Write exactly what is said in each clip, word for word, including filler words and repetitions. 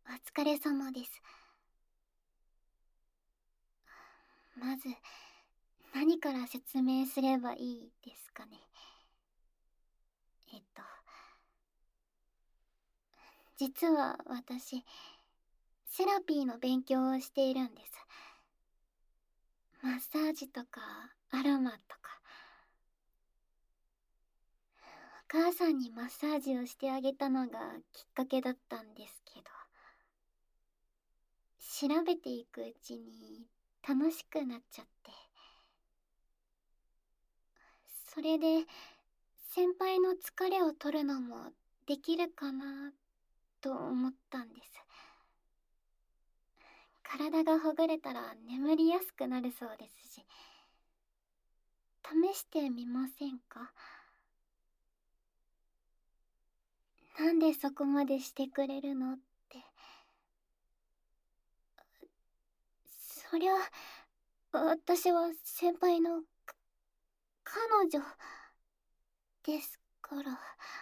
お疲れ様です。まず、何から説明すればいいですかね。えっと、実は私、セラピーの勉強をしているんです。マッサージとか、アロマとか。お母さんにマッサージをしてあげたのがきっかけだったんですけど、調べていくうちに楽しくなっちゃって。それで、先輩の疲れを取るのもできるかなと思ったんです。体がほぐれたら眠りやすくなるそうですし、試してみませんか？なんでそこまでしてくれるのって。そりゃ、私は先輩のか彼女ですから。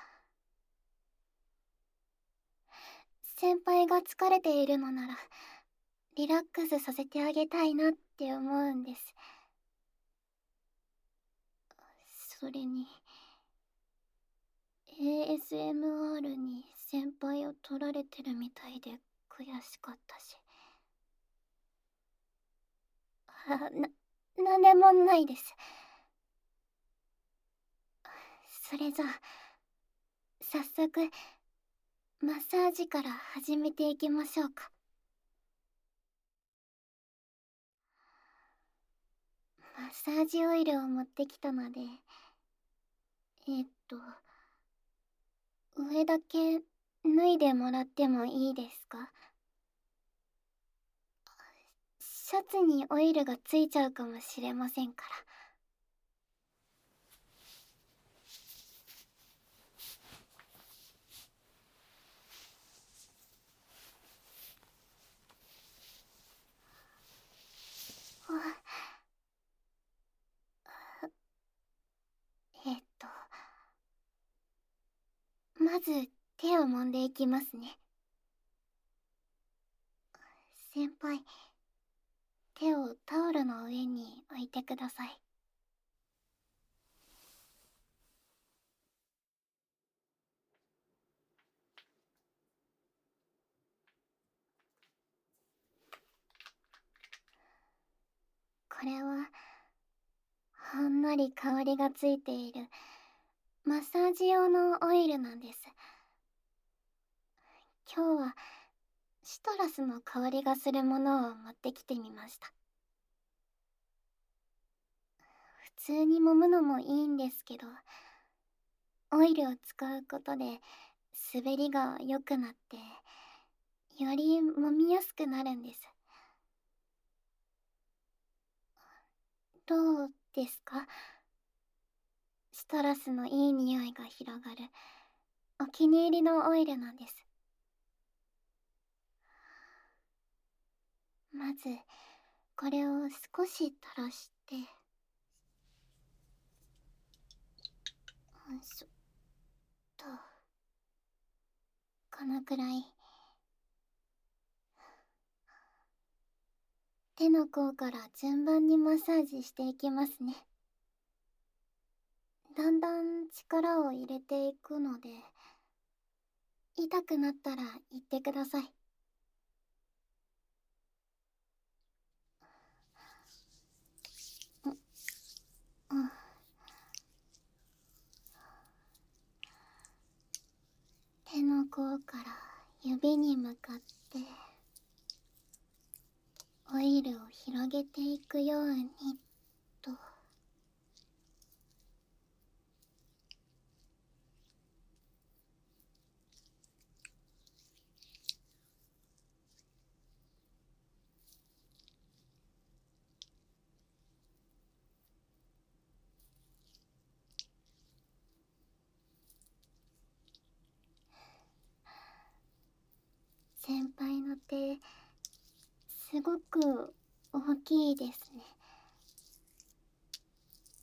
先輩が疲れているのなら、リラックスさせてあげたいなって思うんです。それに、エーエスエムアール に先輩を取られてるみたいで悔しかったし。あ、な、なんでもないです。それじゃあ、早速、マッサージから始めていきましょうか。マッサージオイルを持ってきたので、えっと、上だけ脱いでもらってもいいですか？シャツにオイルがついちゃうかもしれませんから。えっと、まず手を揉んでいきますね。先輩、手をタオルの上に置いてください。これは、ほんのり香りがついているマッサージ用のオイルなんです。今日はシトラスの香りがするものを持ってきてみました。普通に揉むのもいいんですけど、オイルを使うことで滑りが良くなって、より揉みやすくなるんです。どうですか？シトラスのいい匂いが広がるお気に入りのオイルなんです。まずこれを少し垂らして、よいしょっと、このくらい。手の甲から順番にマッサージしていきますね。だんだん力を入れていくので、痛くなったら言ってください。うん、手の甲から指に向かってオイルを広げていくようにと。先輩の手、すごく大きいですね。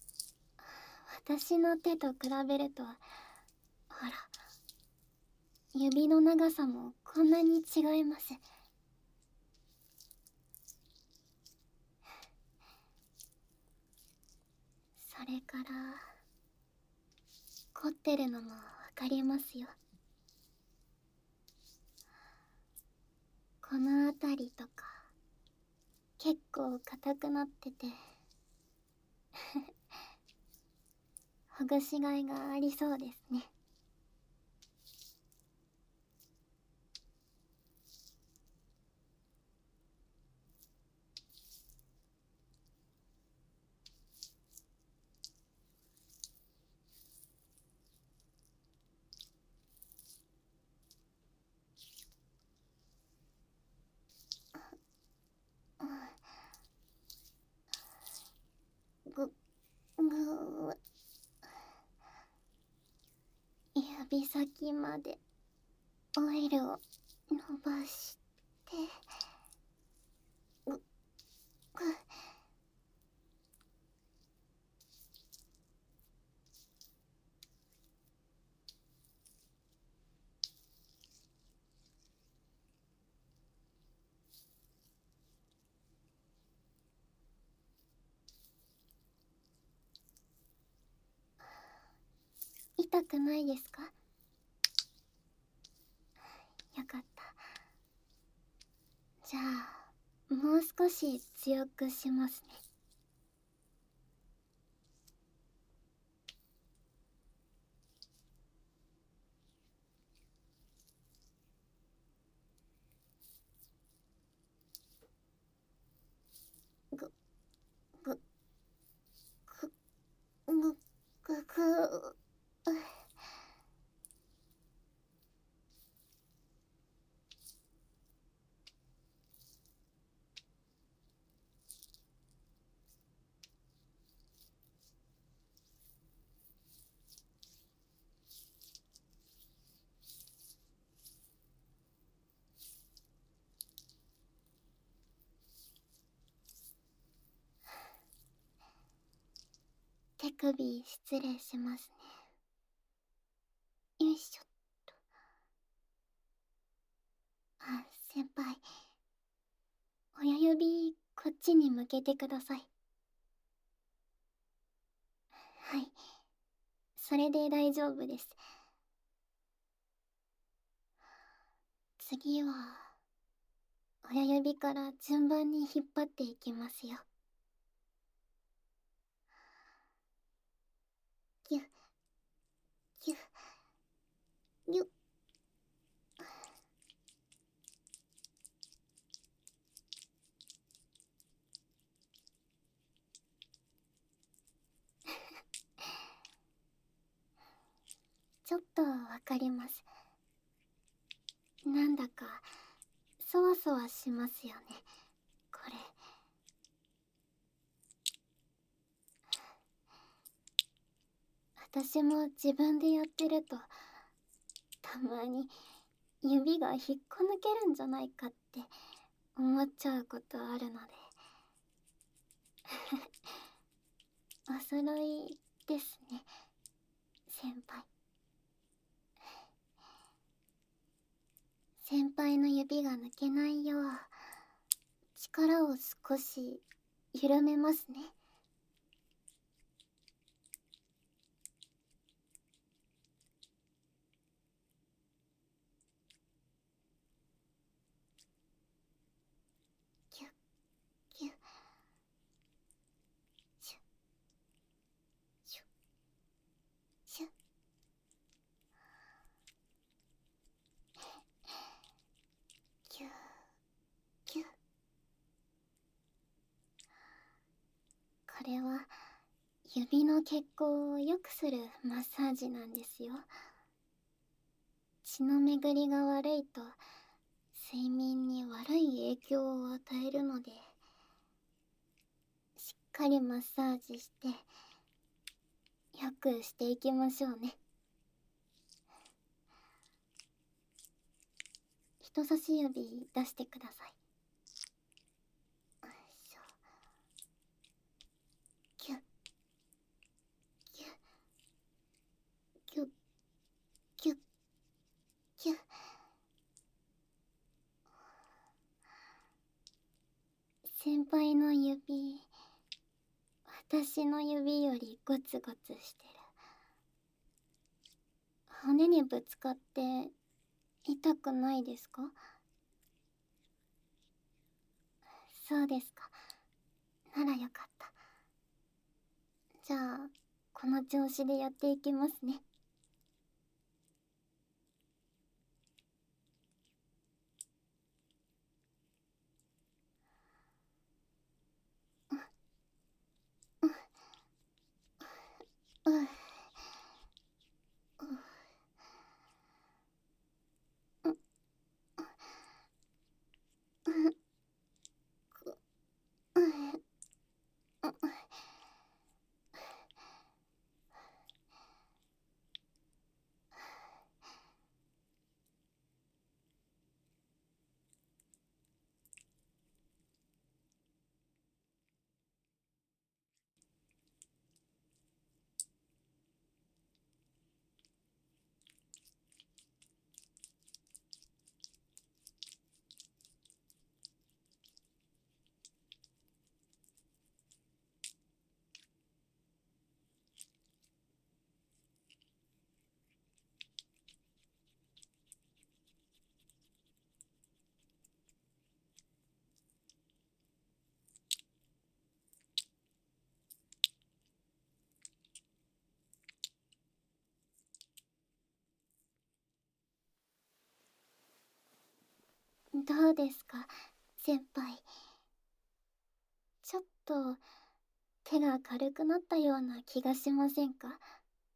私の手と比べると、ほら、 指の長さもこんなに違います。それから凝ってるのもわかりますよ。この辺りとか結構硬くなっててほぐしがいがありそうですね。ぐぐ指先までオイルを伸ばしてぐぐ痛くないですか？よかった。じゃあもう少し強くしますね。ぐぐぐぐぐぐ手首失礼しますね。よいしょっと。あ、先輩、親指こっちに向けてください。はい、それで大丈夫です。次は親指から順番に引っ張っていきますよ。ギュッギュッギュッ。ちょっとわかります。なんだかそわそわしますよね、これ。私も自分でやってるとたまに指が引っこ抜けるんじゃないかって思っちゃうことあるのでお揃いですね、先輩。先輩の指が抜けないよう力を少し緩めますね。キュッキュッシュッシュッシュッ。キュッキュッ。これは指の血行を良くするマッサージなんですよ。血の巡りが悪いと睡眠に悪い影響を与えるので、しっかりマッサージしてよくしていきましょうね。人差し指出してください。よいしょ。キュッキュッキュッキュッキュッ。 輩の指、私の指よりゴツゴツしてる。骨にぶつかって痛くないですか？そうですか。ならよかった。じゃあこの調子でやっていきますね。うん、うん、うん、うん、うん、どうですか、先輩。ちょっと手が軽くなったような気がしませんか？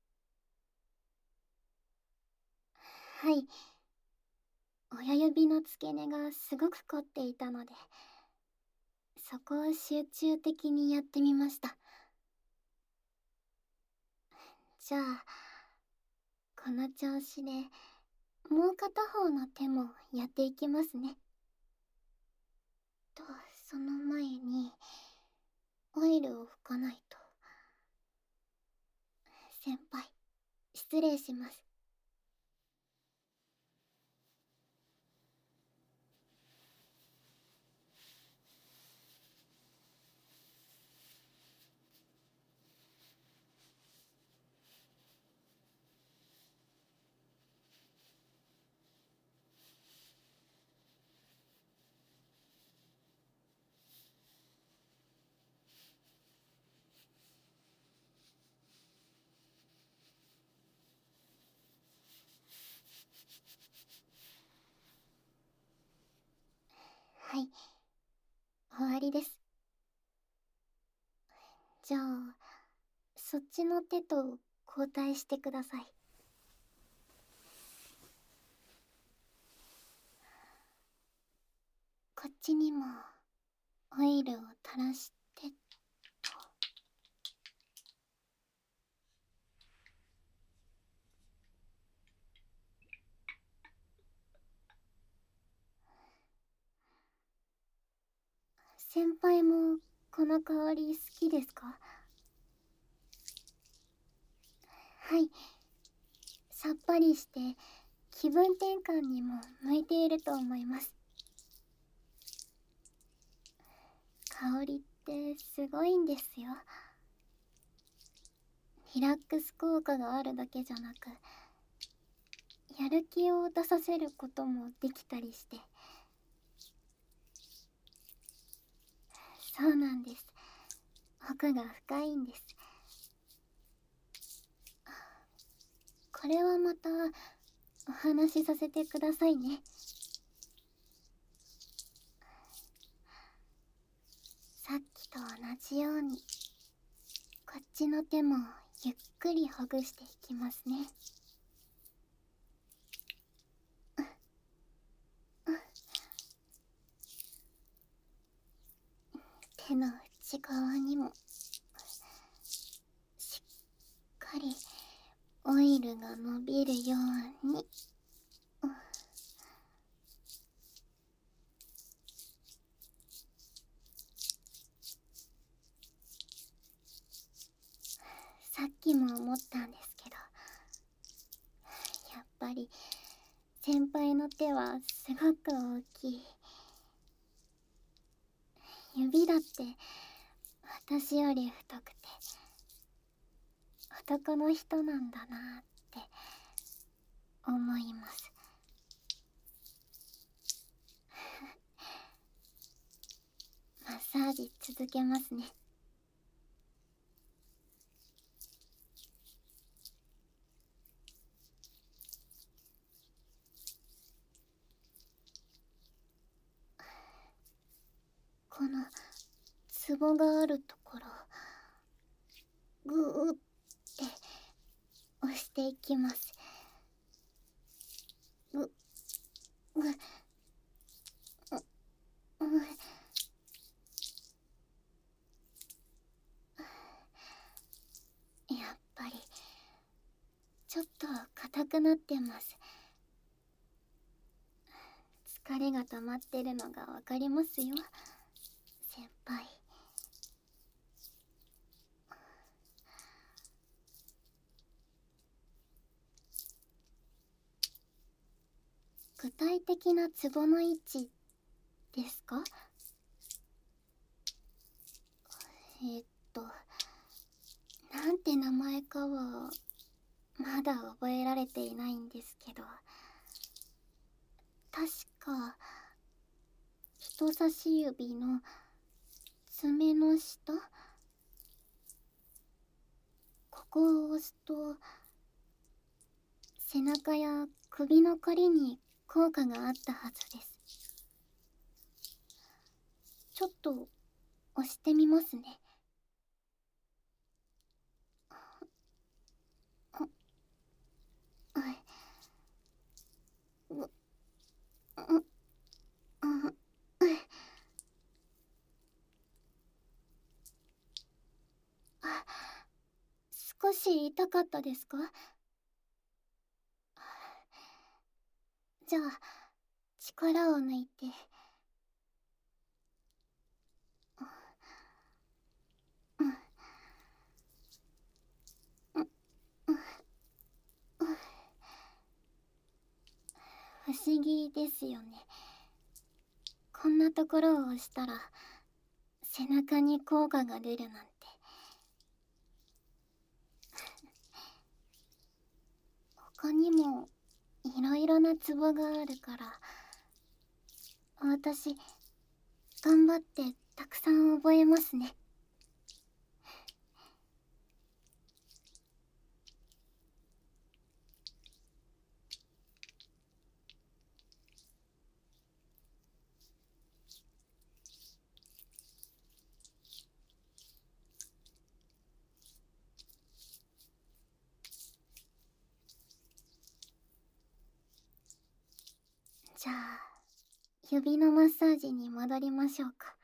はい。親指の付け根がすごく凝っていたので、そこを集中的にやってみました。じゃあこの調子でもう片方の手もやっていきますね。と、その前にオイルを拭かないと。先輩、失礼します。はい、終わりです。じゃあそっちの手と交代してください。こっちにもオイルを垂らしてと。先輩もこの香り好きですか？はい、さっぱりして気分転換にも向いていると思います。香りってすごいんですよ。リラックス効果があるだけじゃなく、やる気を出させることもできたりして。そうなんです。奥が深いんです。これはまたお話しさせてくださいね。さっきと同じようにこっちの手もゆっくりほぐしていきますね。手の内側にもしっかりオイルが伸びるように。さっきも思ったんですけど、やっぱり先輩の手はすごく大きい。 指だって私より太くて男の人なんだなって思います。マッサージ続けますね。このツボがあるところグーって押していきます。ぐぐううやっぱりちょっと硬くなってます。疲れが溜まってるのがわかりますよ、先輩。具体的なツボの位置ですか？えっとなんて名前かはまだ覚えられていないんですけど、確か人差し指の爪の下、ここを押すと背中や首のこりに効果があったはずです。ちょっと押してみますね。う、う、う、う、あ、少し痛かったですか？じゃあ力を抜いて。うん、うん、うん、不思議ですよね。こんなところを押したら背中に効果が出るなんて。他にもいろいろなツボがあるから私頑張ってたくさん覚えますね。じゃあ指のマッサージに戻りましょうか。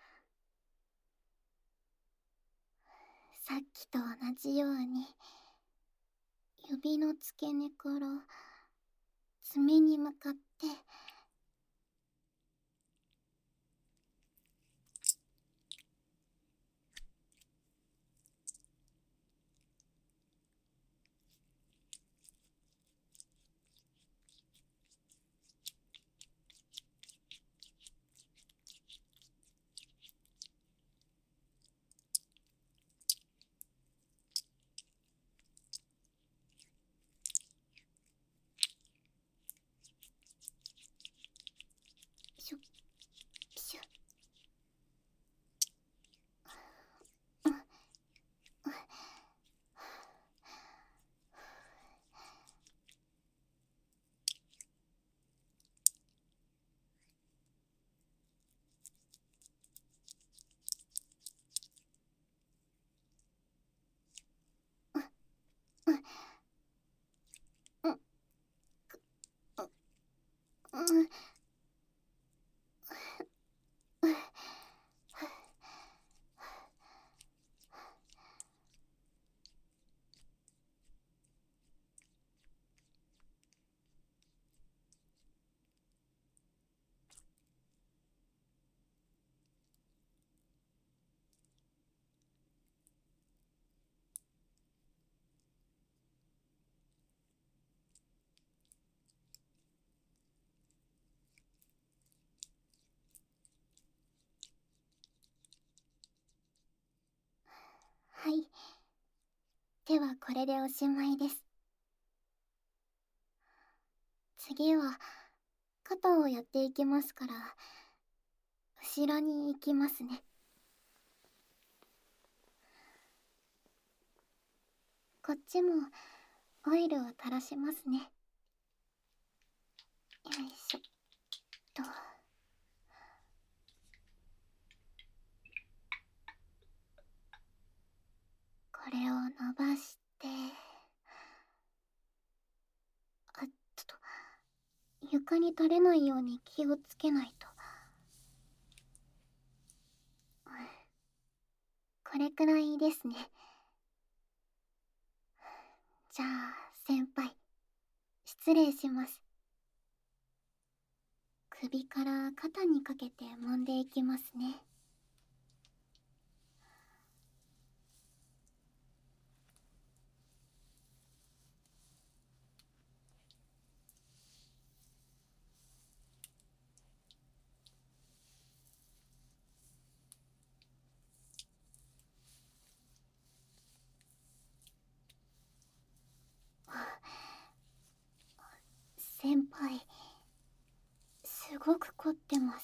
さっきと同じように指の付け根から爪に向かって。 手はこれでおしまいです。次は肩をやっていきますから、後ろに行きますね。こっちもオイルを垂らしますね。よいしょっと。これを伸ばして、あっと、床に垂れないように気をつけないと。これくらいですね。じゃあ先輩、失礼します。首から肩にかけて揉んでいきますね。先輩、すごく凝ってます。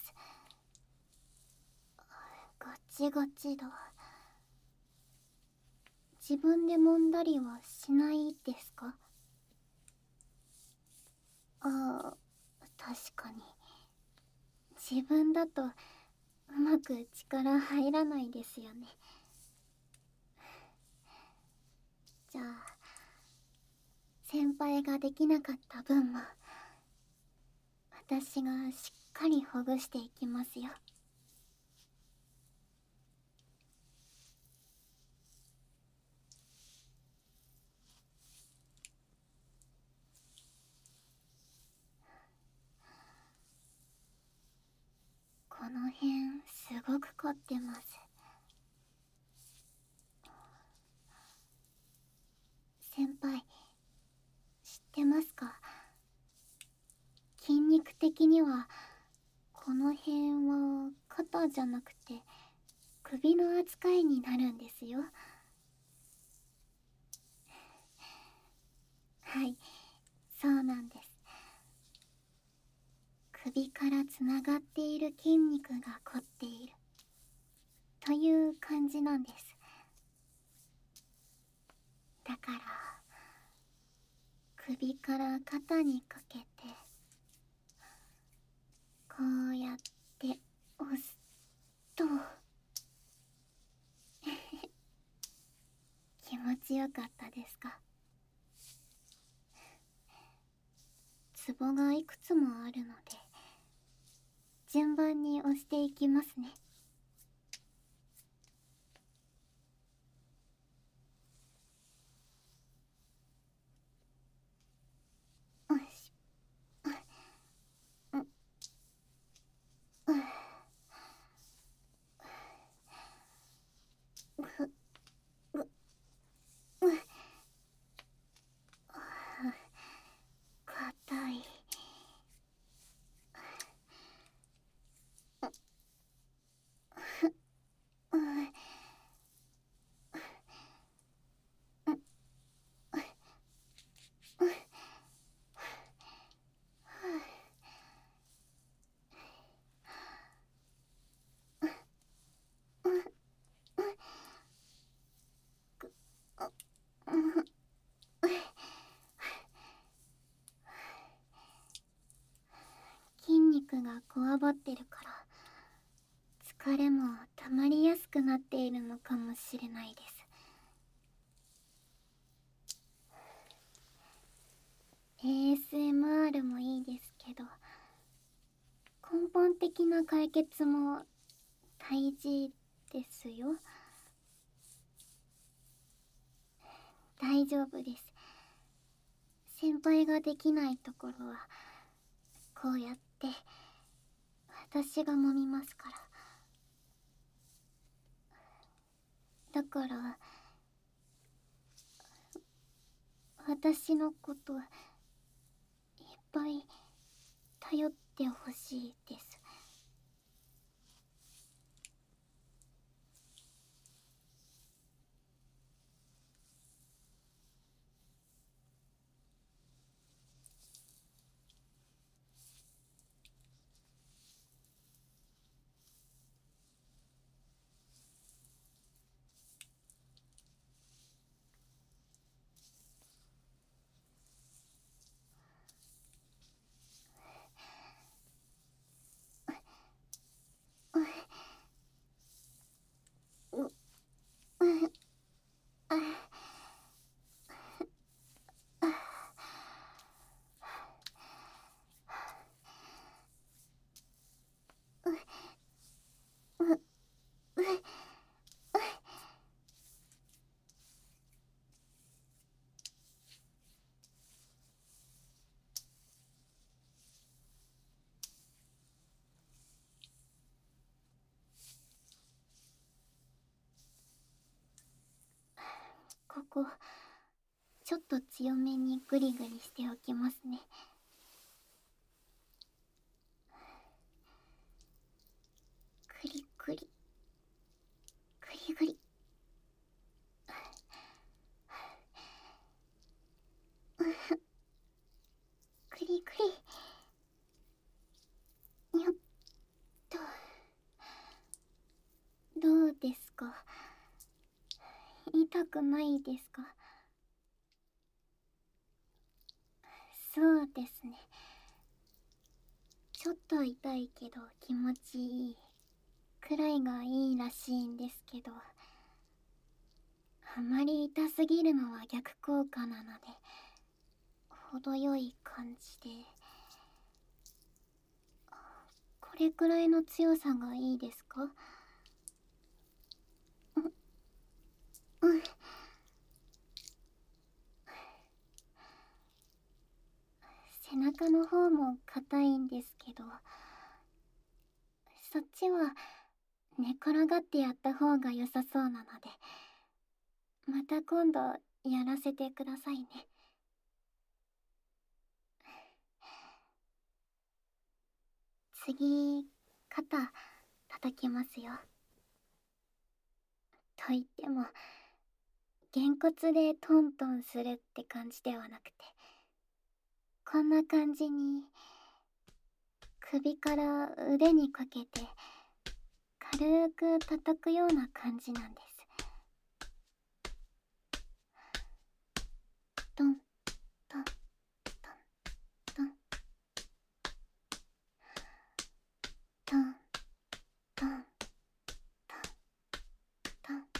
ガチガチだ。自分で揉んだりはしないですか？ああ、確かに。自分だとうまく力入らないですよね。じゃあ、先輩ができなかった分も私がしっかりほぐしていきますよ。この辺すごく凝ってます。先輩、知ってますか？筋肉的にはこの辺は肩じゃなくて首の扱いになるんですよ。はい、そうなんです。首からつながっている筋肉が凝っているという感じなんです。だから首から肩にかけてこうやって押すと気持ちよかったですか？ツボがいくつもあるので順番に押していきますね。よし。うんうんふううん硬い。うん筋肉がこわばってるから疲れも溜まりやすくなっているのかもしれないです。 エーエスエムアール もいいですけど根本的な解決も大事ですよ。大丈夫です。先輩ができないところはこうやって私が揉みますから。だから私のこといっぱい頼ってほしいです。 ここちょっと強めにグリグリしておきますね。グリグリグリグリ。グリグリ。よっと。どうですか？痛くないですか？そうですね。ちょっと痛いけど気持ちいいくらいがいいらしいんですけど、あまり痛すぎるのは逆効果なので、程よい感じで。これくらいの強さがいいですか？うん。背中の方も硬いんですけど、そっちは寝転がってやった方が良さそうなので、また今度やらせてくださいね。次、肩叩きますよ。と言っても、げんこつでトントンするって感じではなくて、こんな感じに首から腕にかけて軽く叩くような感じなんです。トントントントントントントン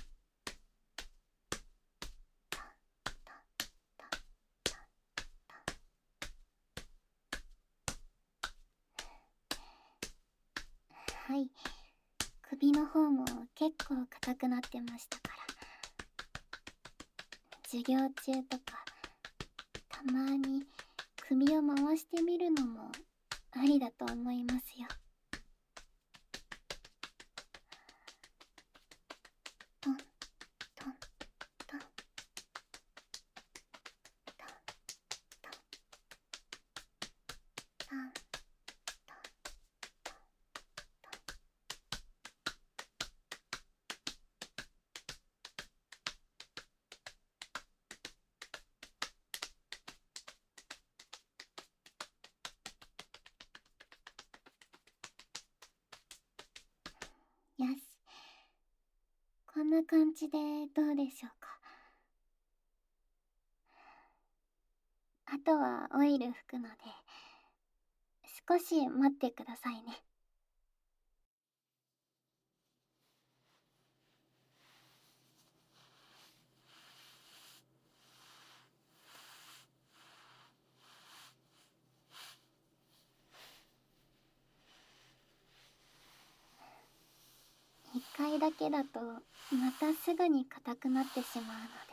はい、首の方も結構硬くなってましたから、授業中とかたまに首を回してみるのもありだと思いますよ。トントントントントンよし、こんな感じでどうでしょうか。あとはオイル拭くので少し待ってくださいね。一回だけだとまたすぐに硬くなってしまうので、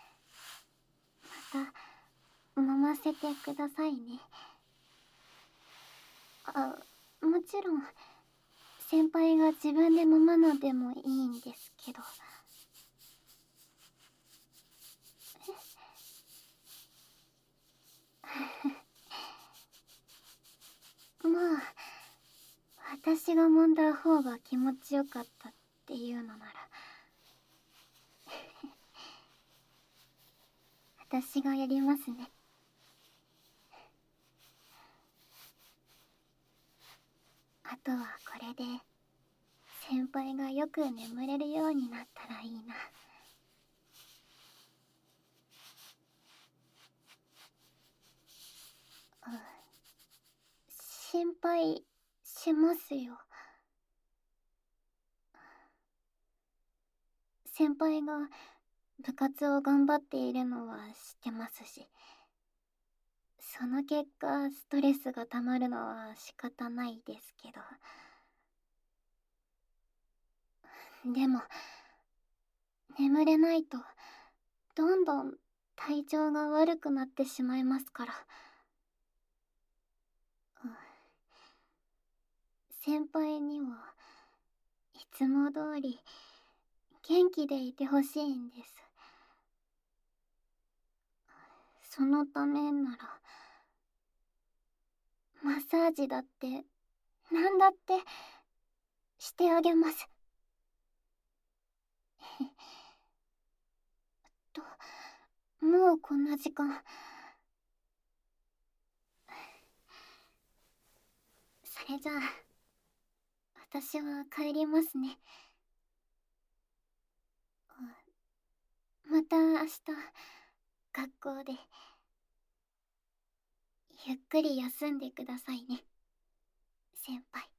また揉ませてくださいね。あ、もちろん先輩が自分で揉むのでもいいんですけど。まあ、私が揉んだ方が気持ちよかったっていうのなら私がやりますね。あとはこれで先輩がよく眠れるようになったらいいな。うん、心配しますよ。先輩が部活を頑張っているのは知ってますし、その結果ストレスがたまるのは仕方ないですけど、でも眠れないとどんどん体調が悪くなってしまいますから。うん、先輩にはいつも通り元気でいてほしいんです。 そのためならマッサージだってなんだってしてあげます。と、もうこんな時間。それじゃあ私は帰りますね。また明日学校でゆっくり休んでくださいね、先輩。